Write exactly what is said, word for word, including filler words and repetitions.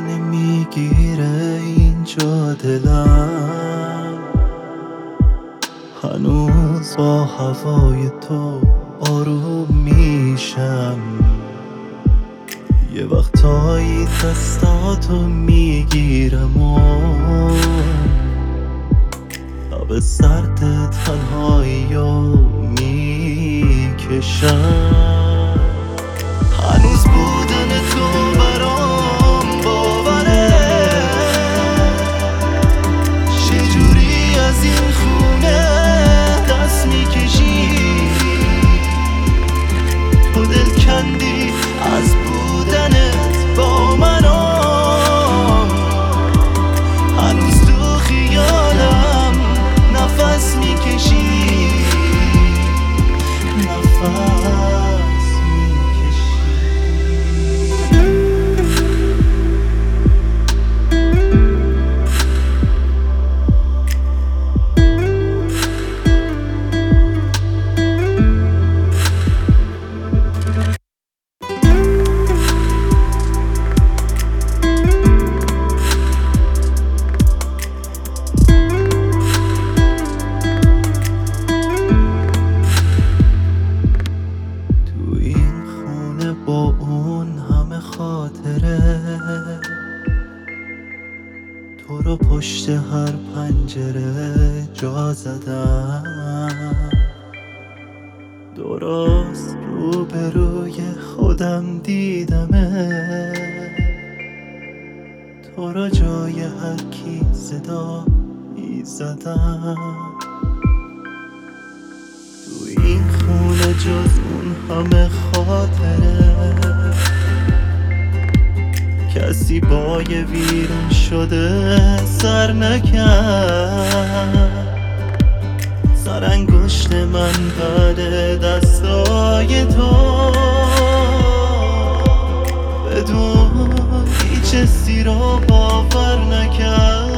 نمیگیره اینجا دلم، هنوز با هوای تو آروم میشم. یه وقتایی دستاتو میگیرم و لب سرد تنهایی رو میکشم. هنوز بودن تو برام باوره، چجوری از این خونه دست میکشی؟ تو دل کندی از بودنت با منو، هنوز تو خیالم نفس میکشی، نفس میکشی. با اون همه خاطره، تو رو پشت هر پنجره جا زدم. درست روبروی خودم دیدمه، تو رو جای هر کی صدا میزدم. تو این خونه جز اون همه خاطره، کسی با یه ویرون شده سر نکرد. سر انگشت من بعد دستای تو، بدون هیچ حسی رو باور نکرد.